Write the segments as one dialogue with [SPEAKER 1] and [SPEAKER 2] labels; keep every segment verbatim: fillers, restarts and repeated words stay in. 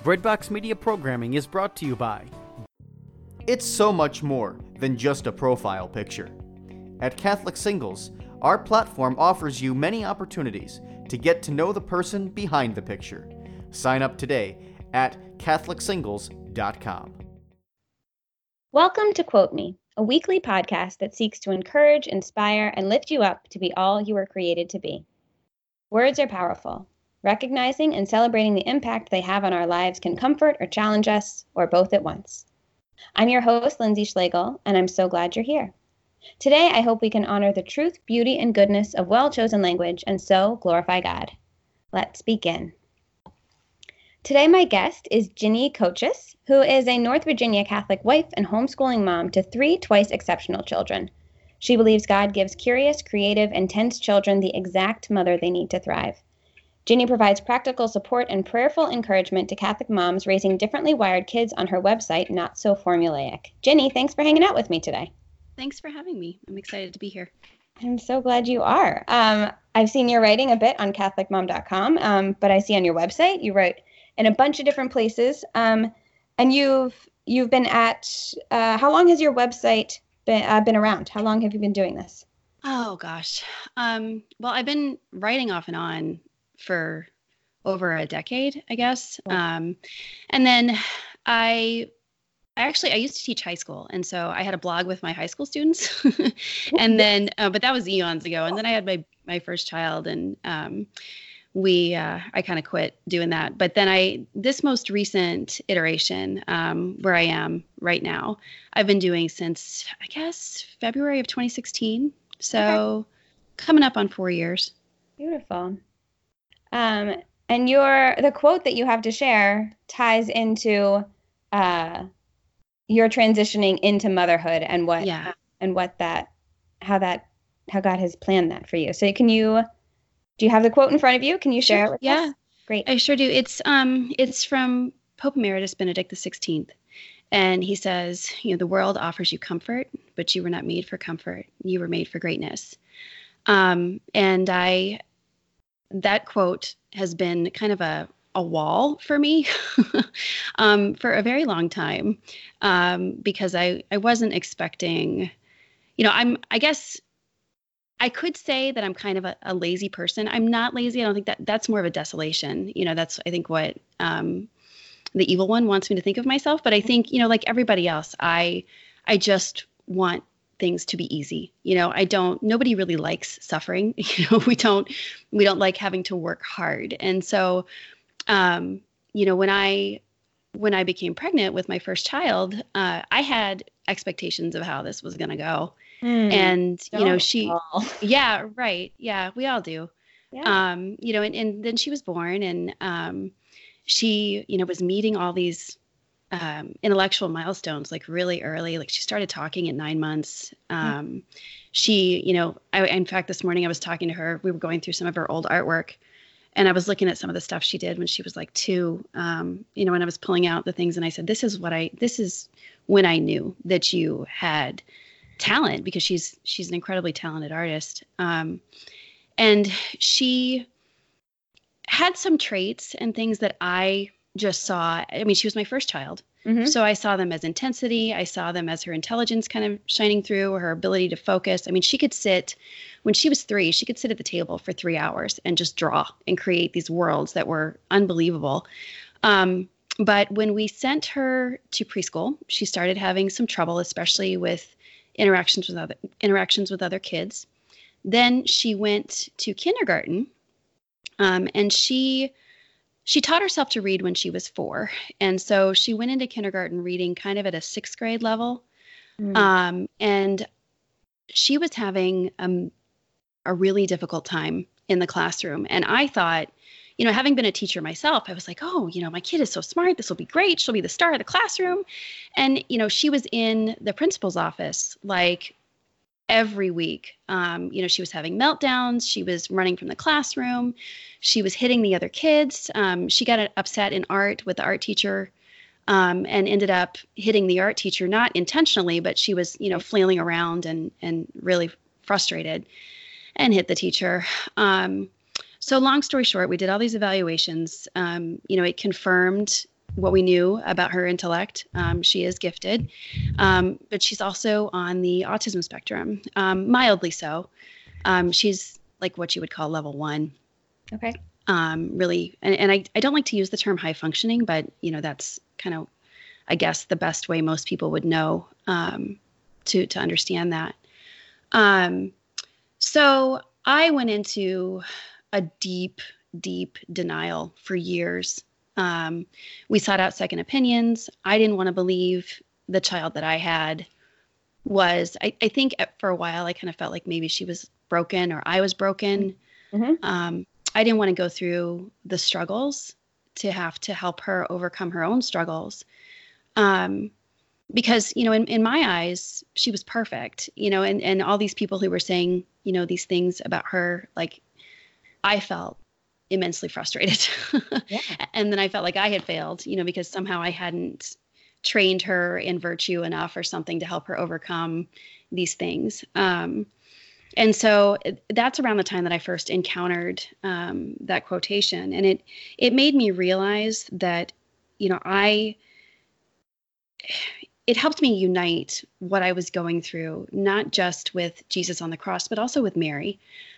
[SPEAKER 1] Breadbox Media programming is brought to you by.
[SPEAKER 2] It's so much more than just a profile picture. At Catholic Singles, our platform offers you many opportunities to get to know the person behind the picture. Sign up today at catholic singles dot com.
[SPEAKER 3] Welcome to Quote Me, a weekly podcast that seeks to encourage, inspire, and lift you up to be all you were created to be. Words are powerful. Recognizing and celebrating the impact they have on our lives can comfort or challenge us, or both at once. I'm your host, Lindsay Schlegel, and I'm so glad you're here. Today, I hope we can honor the truth, beauty, and goodness of well-chosen language and so glorify God. Let's begin. Today, my guest is Ginny Cochis, who is a North Virginia Catholic wife and homeschooling mom to three twice exceptional children. She believes God gives curious, creative, and tense children the exact mother they need to thrive. Ginny provides practical support and prayerful encouragement to Catholic moms raising differently wired kids on her website, Not So Formulaic. Ginny, thanks for hanging out with me today.
[SPEAKER 4] Thanks for having me. I'm excited to be here.
[SPEAKER 3] I'm so glad you are. Um, I've seen your writing a bit on catholic mom dot com, um, but I see on your website you wrote in a bunch of different places. Um, and you've you've been at, uh, how long has your website been, uh, been around? How long have you been doing this?
[SPEAKER 4] Oh, gosh. Um, well, I've been writing off and on for over a decade, I guess. Um, and then I, I actually, I used to teach high school. And so I had a blog with my high school students and then, uh, but that was eons ago. And then I had my, my first child and, um, we, uh, I kind of quit doing that. But then I, this most recent iteration, um, where I am right now, I've been doing since, I guess, February of twenty sixteen. So okay. Coming up on four years.
[SPEAKER 3] Beautiful. Um, and your the quote that you have to share ties into uh, your transitioning into motherhood and what
[SPEAKER 4] yeah.
[SPEAKER 3] and what that how that how God has planned that for you. So can you do you have the quote in front of you? Can you share
[SPEAKER 4] sure.
[SPEAKER 3] it with
[SPEAKER 4] yeah.
[SPEAKER 3] us? Great.
[SPEAKER 4] I sure do. It's um it's from Pope Emeritus Benedict the sixteenth. And he says, you know, the world offers you comfort, but you were not made for comfort. You were made for greatness. Um, and I that quote has been kind of a, a wall for me um, for a very long time um, because I, I wasn't expecting, you know, I'm, I guess I could say that I'm kind of a, a lazy person. I'm not lazy. I don't think that that's more of a desolation. You know, that's, I think what um, the evil one wants me to think of myself. But I think, you know, like everybody else, I, I just want things to be easy. You know, I don't, nobody really likes suffering. You know, we don't, we don't like having to work hard. And so, um, you know, when I, when I became pregnant with my first child, uh, I had expectations of how this was going to go. Mm, and, you know, she, all. yeah, right. Yeah, we all do. Yeah. Um, you know, and, and then she was born and, um, she, you know, was meeting all these Um, intellectual milestones like really early. Like she started talking at nine months. Um, mm. She, you know, I, in fact, this morning I was talking to her. We were going through some of her old artwork, and I was looking at some of the stuff she did when she was like two. Um, you know, and I was pulling out the things, and I said, "This is what I. This is when I knew that you had talent because she's she's an incredibly talented artist." Um, and she had some traits and things that I just saw. I mean, she was my first child. Mm-hmm. So I saw them as intensity. I saw them as her intelligence kind of shining through, or her ability to focus. I mean, she could sit, when she was three, she could sit at the table for three hours and just draw and create these worlds that were unbelievable. Um, but when we sent her to preschool, she started having some trouble, especially with interactions with other interactions with other kids. Then she went to kindergarten, um, and she She taught herself to read when she was four. And so she went into kindergarten reading kind of at a sixth grade level. Mm. Um, and she was having um, a really difficult time in the classroom. And I thought, you know, having been a teacher myself, I was like, oh, you know, my kid is so smart. This will be great. She'll be the star of the classroom. And, you know, she was in the principal's office like every week. Um, you know, she was having meltdowns. She was running from the classroom. She was hitting the other kids. Um, she got upset in art with the art teacher um, and ended up hitting the art teacher, not intentionally, but she was, you know, flailing around and, and really frustrated and hit the teacher. Um, so long story short, we did all these evaluations. Um, you know, it confirmed what we knew about her intellect. Um, she is gifted, um, but she's also on the autism spectrum, um, mildly so. Um, she's like what you would call level one.
[SPEAKER 3] Okay.
[SPEAKER 4] Um, really, and, and I, I don't like to use the term high functioning, but you know, that's kind of, I guess, the best way most people would know um, to to understand that. Um, so I went into a deep, deep denial for years. Um, we sought out second opinions. I didn't want to believe the child that I had was, I, I think for a while, I kind of felt like maybe she was broken or I was broken.
[SPEAKER 3] Mm-hmm.
[SPEAKER 4] Um, I didn't want to go through the struggles to have to help her overcome her own struggles. Um, because, you know, in, in my eyes, she was perfect, you know, and, and all these people who were saying, you know, these things about her, like I felt immensely frustrated.
[SPEAKER 3] Yeah.
[SPEAKER 4] And then I felt like I had failed, you know, because somehow I hadn't trained her in virtue enough or something to help her overcome these things. Um, and so it, that's around the time that I first encountered um, that quotation. And it, it made me realize that, you know, I, it helped me unite what I was going through, not just with Jesus on the cross, but also with Mary.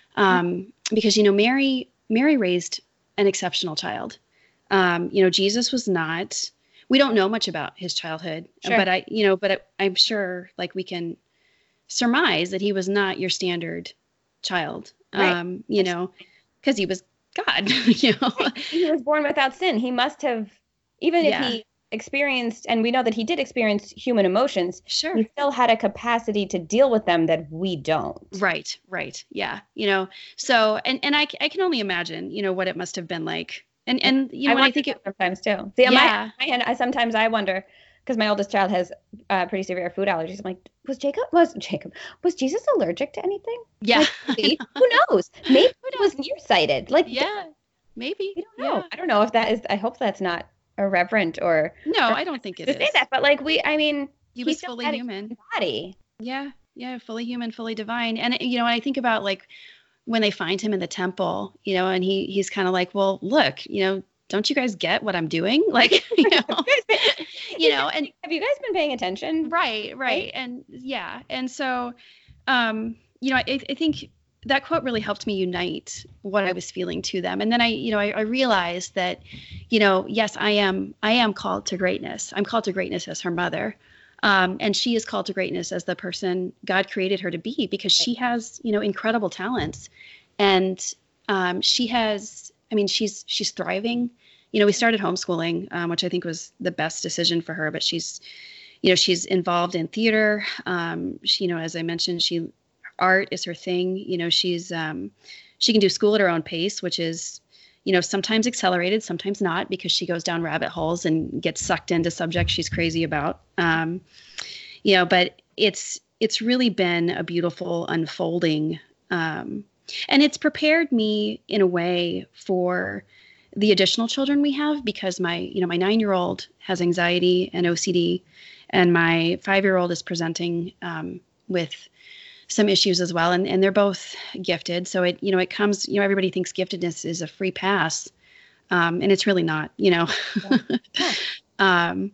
[SPEAKER 4] Um, because, you know, Mary, Mary raised an exceptional child. Um, you know, Jesus was not, we don't know much about his childhood,
[SPEAKER 3] Sure.
[SPEAKER 4] but I, you know, but I, I'm sure like we can surmise that he was not your standard child,
[SPEAKER 3] Right.
[SPEAKER 4] um, you know, because he was God, you know.
[SPEAKER 3] He was born without sin. He must have, even
[SPEAKER 4] Yeah.
[SPEAKER 3] if he experienced, and we know that he did experience human emotions,
[SPEAKER 4] Sure.
[SPEAKER 3] he still had a capacity to deal with them that we don't.
[SPEAKER 4] Right, right. Yeah. You know, so, and, and I, c- I can only imagine, you know, what it must have been like. And, and, you know,
[SPEAKER 3] I
[SPEAKER 4] when I
[SPEAKER 3] wonder
[SPEAKER 4] think it,
[SPEAKER 3] that sometimes too. See, on
[SPEAKER 4] Yeah.
[SPEAKER 3] my, my end, I sometimes I wonder, because my oldest child has uh, pretty severe food allergies. I'm like, was Jacob, was Jacob, was Jesus allergic to anything?
[SPEAKER 4] yeah,
[SPEAKER 3] Maybe. Who knows? Maybe he was nearsighted. Like,
[SPEAKER 4] yeah, maybe.
[SPEAKER 3] we don't know.
[SPEAKER 4] Yeah.
[SPEAKER 3] I don't know if that is, I hope that's not irreverent or
[SPEAKER 4] No, I don't think it
[SPEAKER 3] to
[SPEAKER 4] is.
[SPEAKER 3] say that, but like we, I mean,
[SPEAKER 4] He was
[SPEAKER 3] still
[SPEAKER 4] fully
[SPEAKER 3] had a
[SPEAKER 4] human.
[SPEAKER 3] body.
[SPEAKER 4] Yeah. Yeah. Fully human, fully divine. And, you know, when I think about like when they find him in the temple, you know, and he, he's kind of like, well, look, you know, don't you guys get what I'm doing? Like, you know, you know, and
[SPEAKER 3] Have you guys been paying attention?
[SPEAKER 4] right, right. And yeah. And so, um, you know, I, I think that quote really helped me unite what I was feeling to them. And then I, you know, I, I realized that, you know, yes, I am, I am called to greatness. I'm called to greatness as her mother. Um, and she is called to greatness as the person God created her to be, because she has, you know, incredible talents. And um, she has, I mean, she's, she's thriving. You know, we started homeschooling, um, which I think was the best decision for her, but she's, you know, she's involved in theater. Um, she, you know, as I mentioned, she, art is her thing. You know, she's, um, she can do school at her own pace, which is, you know, sometimes accelerated, sometimes not, because she goes down rabbit holes and gets sucked into subjects she's crazy about. Um, you know, but it's, it's really been a beautiful unfolding. Um, and it's prepared me in a way for the additional children we have, because my, you know, my nine-year-old has anxiety and O C D, and my five-year-old is presenting um, with some issues as well. And, and they're both gifted. So it, you know, it comes, you know, everybody thinks giftedness is a free pass. Um, and it's really not, you know.
[SPEAKER 3] Yeah.
[SPEAKER 4] um,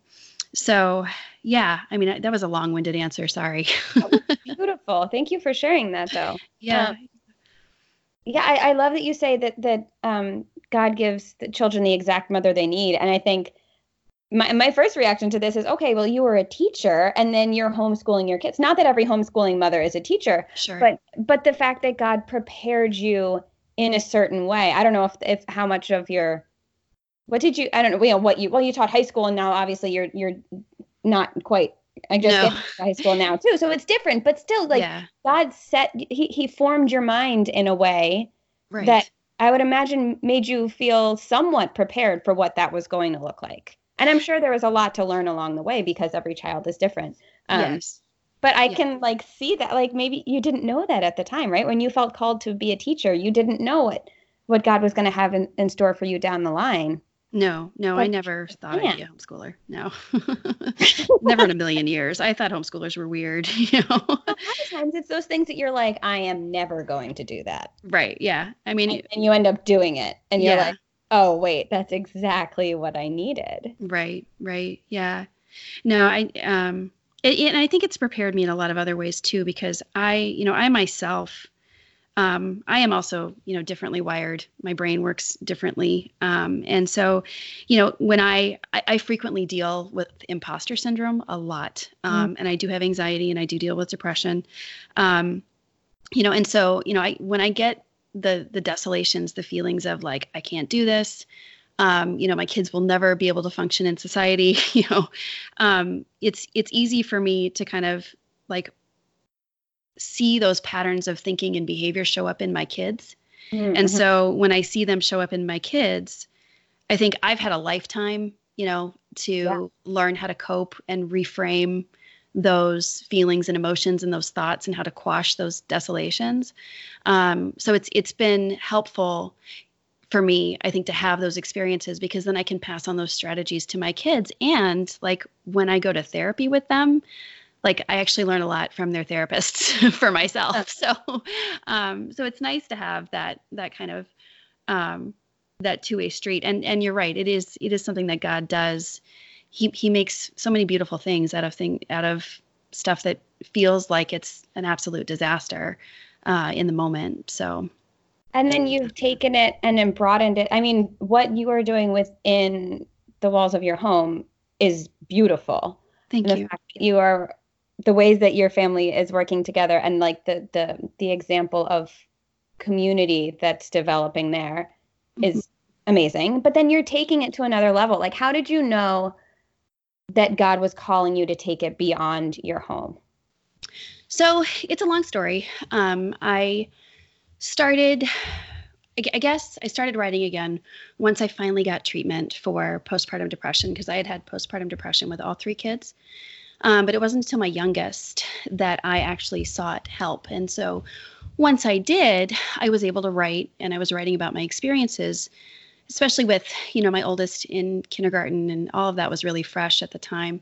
[SPEAKER 4] so yeah, I mean, that was a long-winded answer. Sorry.
[SPEAKER 3] Beautiful. Thank you for sharing that though.
[SPEAKER 4] Yeah.
[SPEAKER 3] Um, yeah. I, I love that you say that, that um, God gives the children the exact mother they need. And I think my, my first reaction to this is, okay, well, you were a teacher and then you're homeschooling your kids. Not that every homeschooling mother is a teacher,
[SPEAKER 4] Sure.
[SPEAKER 3] but, but the fact that God prepared you in a certain way. I don't know if, if how much of your, what did you, I don't know, you know, what you, well, you taught high school and now obviously you're, you're not quite, I just
[SPEAKER 4] No.
[SPEAKER 3] get to high school now too. So it's different, but still like
[SPEAKER 4] yeah.
[SPEAKER 3] God set, he, he formed your mind in a way
[SPEAKER 4] Right.
[SPEAKER 3] that I would imagine made you feel somewhat prepared for what that was going to look like. And I'm sure there was a lot to learn along the way because every child is different. Um,
[SPEAKER 4] yes.
[SPEAKER 3] But I
[SPEAKER 4] Yeah.
[SPEAKER 3] can like see that, like maybe you didn't know that at the time, right? When you felt called to be a teacher, you didn't know what, what God was going to have in, in store for you down the line.
[SPEAKER 4] No, no, I
[SPEAKER 3] But-
[SPEAKER 4] never thought
[SPEAKER 3] yeah.
[SPEAKER 4] I'd be a homeschooler. No, never in a million years. I thought homeschoolers were weird, you know?
[SPEAKER 3] A lot of times it's those things that you're like, I am never going to do that.
[SPEAKER 4] Right. Yeah. I mean,
[SPEAKER 3] And, and you end up doing it. And you're
[SPEAKER 4] yeah.
[SPEAKER 3] like, oh, wait, that's exactly what I needed.
[SPEAKER 4] Right, right. Yeah. No, I, um, it, and I think it's prepared me in a lot of other ways too, because I, you know, I myself, um, I am also, you know, differently wired. My brain works differently. Um, and so, you know, when I, I, I frequently deal with imposter syndrome a lot. Um, and I do have anxiety and I do deal with depression. Um, you know, and so, you know, I, when I get the, the desolations, the feelings of like, I can't do this, um, you know, my kids will never be able to function in society, you know, um, it's, it's easy for me to kind of like see those patterns of thinking and behavior show up in my kids.
[SPEAKER 3] Mm-hmm.
[SPEAKER 4] And so when I see them show up in my kids, I think I've had a lifetime, you know, to
[SPEAKER 3] Yeah.
[SPEAKER 4] learn how to cope and reframe those feelings and emotions and those thoughts and how to quash those desolations. Um, so it's it's been helpful for me, I think, to have those experiences, because then I can pass on those strategies to my kids. And like when I go to therapy with them, like I actually learn a lot from their therapists for myself. So, um, so it's nice to have that, that kind of, um, that two-way street. And, and you're right. It is, it is something that God does. He, he makes so many beautiful things out of thing, out of stuff that feels like it's an absolute disaster, uh, in the moment. So.
[SPEAKER 3] And then you've taken it and then broadened it. I mean, what you are doing within the walls of your home is beautiful.
[SPEAKER 4] Thank
[SPEAKER 3] and the
[SPEAKER 4] you.
[SPEAKER 3] fact that you are, the ways that your family is working together, and like the the the example of community that's developing there is mm-hmm. amazing. But then you're taking it to another level. Like, how did you know that God was calling you to take it beyond your home?
[SPEAKER 4] So it's a long story. Um, I started, I guess I started writing again once I finally got treatment for postpartum depression, because I had had postpartum depression with all three kids. Um, but it wasn't until my youngest that I actually sought help. And so once I did, I was able to write, and I was writing about my experiences, especially with, you know, my oldest in kindergarten, and all of that was really fresh at the time.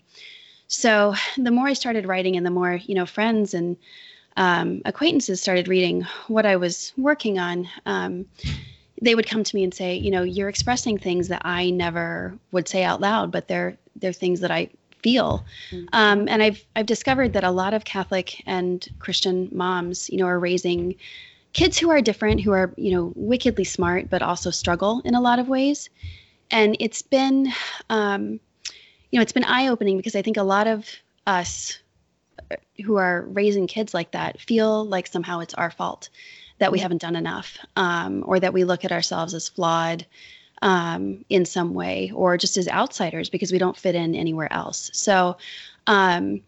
[SPEAKER 4] So the more I started writing, and the more, you know, friends and um, acquaintances started reading what I was working on, um, they would come to me and say, you know, you're expressing things that I never would say out loud, but they're they're things that I feel. Mm-hmm. Um, and I've I've discovered that a lot of Catholic and Christian moms, you know, are raising kids who are different, who are, you know, wickedly smart, but also struggle in a lot of ways. And it's been, um, you know, it's been eye-opening, because I think a lot of us who are raising kids like that feel like somehow it's our fault that we haven't done enough, um, or that we look at ourselves as flawed um, in some way, or just as outsiders because we don't fit in anywhere else. So um,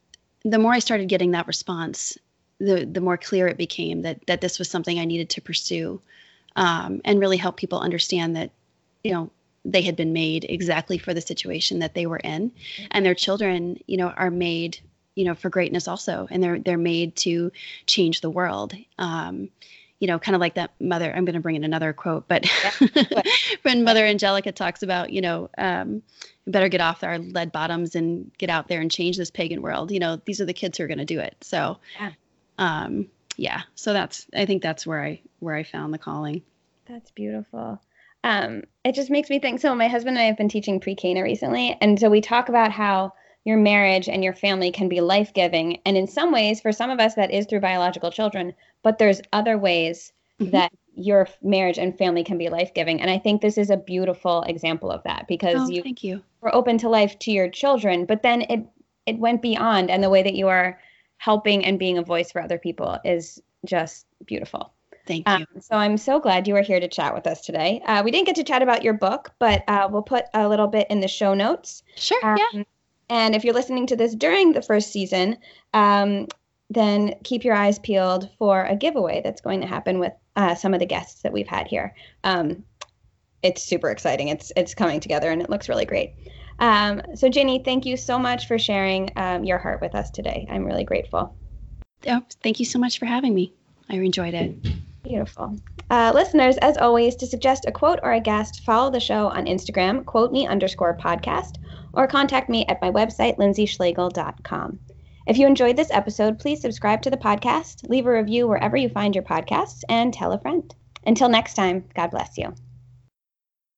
[SPEAKER 4] the more I started getting that response, the the more clear it became that that this was something I needed to pursue, um, and really help people understand that, you know, they had been made exactly for the situation that they were in, and their children, you know, are made, you know, for greatness also, and they're they're made to change the world. Um, you know, kind of like that mother. I'm going to bring in another quote, but yeah. when Mother Angelica talks about, you know, um, better get off our lead bottoms and get out there and change this pagan world. You know, these are the kids who are going to do it. So, yeah. Um, yeah. So that's, I think that's where I where I found the calling.
[SPEAKER 3] That's beautiful. Um, it just makes me think. So my husband and I have been teaching pre-Cana recently, and so we talk about how your marriage and your family can be life-giving. And in some ways, for some of us, that is through biological children, but there's other ways mm-hmm. that your marriage and family can be life-giving. And I think this is a beautiful example of that, because
[SPEAKER 4] oh,
[SPEAKER 3] you,
[SPEAKER 4] thank you
[SPEAKER 3] were open to life to your children, but then it, it went beyond, and the way that you are helping and being a voice for other people is just beautiful.
[SPEAKER 4] Thank you.
[SPEAKER 3] Um, so I'm so glad you were here to chat with us today. Uh, we didn't get to chat about your book, but uh, we'll put a little bit in the show notes.
[SPEAKER 4] Sure,
[SPEAKER 3] um,
[SPEAKER 4] yeah.
[SPEAKER 3] And if you're listening to this during the first season, um, then keep your eyes peeled for a giveaway that's going to happen with uh, some of the guests that we've had here. Um, it's super exciting. It's it's coming together, and it looks really great. Um, so, Ginny, thank you so much for sharing um, your heart with us today. I'm really grateful.
[SPEAKER 4] Oh, thank you so much for having me. I enjoyed it.
[SPEAKER 3] Beautiful. Uh, listeners, as always, to suggest a quote or a guest, follow the show on Instagram, quote me underscore podcast, or contact me at my website, lindsay schlegel dot com. If you enjoyed this episode, please subscribe to the podcast, leave a review wherever you find your podcasts, and tell a friend. Until next time, God bless you.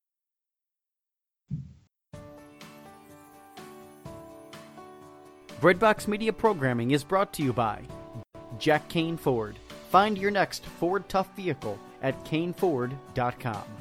[SPEAKER 1] Breadbox Media Programming is brought to you by Jack Kane Ford. Find your next Ford Tough vehicle at kane ford dot com.